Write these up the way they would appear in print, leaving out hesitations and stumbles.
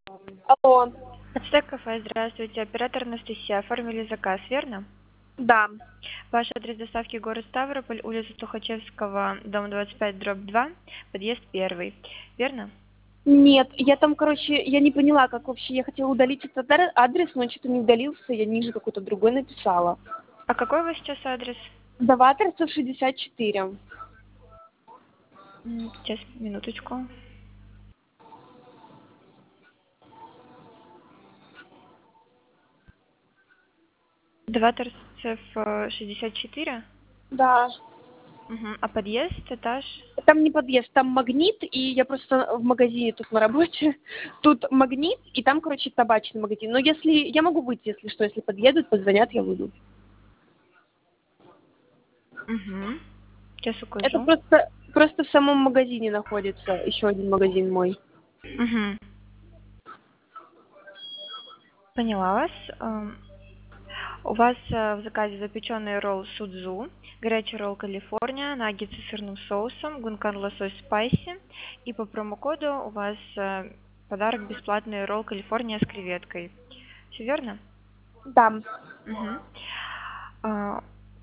Алло, Ацтек кафе, здравствуйте. Оператор Анастасия. Оформили заказ, верно? да. Ваш адрес доставки город Ставрополь, улица Тухачевского, дом 25, дробь 2, подъезд 1. Верно? Нет, я там, короче, я не поняла, как вообще, я хотела удалить этот адрес, но он что-то не удалился, я ниже какой-то другой написала. А какой у вас сейчас адрес? Даваторцев 64. Сейчас, минуточку. Два торцев 64. Да. Мгм. А подъезд, этаж? Там не подъезд, там магнит, и я просто в магазине тут на работе. Тут магнит, и там, короче, табачный магазин. Но если, я могу выйти, если что, если подъедут, позвонят, я выйду. Угу. Сейчас Это укажу. просто в самом магазине находится еще один магазин мой. Угу. Поняла вас. У вас в заказе запеченный ролл судзу, горячий ролл Калифорния, наггетсы с сырным соусом, гункан лосось спайси. И по промокоду у вас подарок бесплатный ролл Калифорния с креветкой. Все верно? Да. Мгм. А,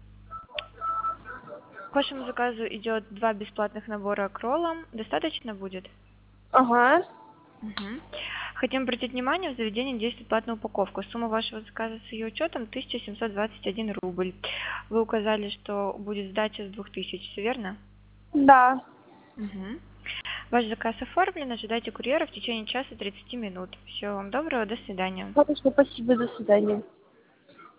К вашему заказу идет 2 бесплатных набора к роллам. Достаточно будет? Ага. Мгм. Хотим обратить внимание, в заведении действует платная упаковка. Сумма вашего заказа с ее учетом 1721 рубль. Вы указали, что будет сдача с 2000, все верно? Да. Мгм. Ваш заказ оформлен, ожидайте курьера в течение часа 30 минут. Всего вам доброго, до свидания. Хорошо, спасибо, до свидания.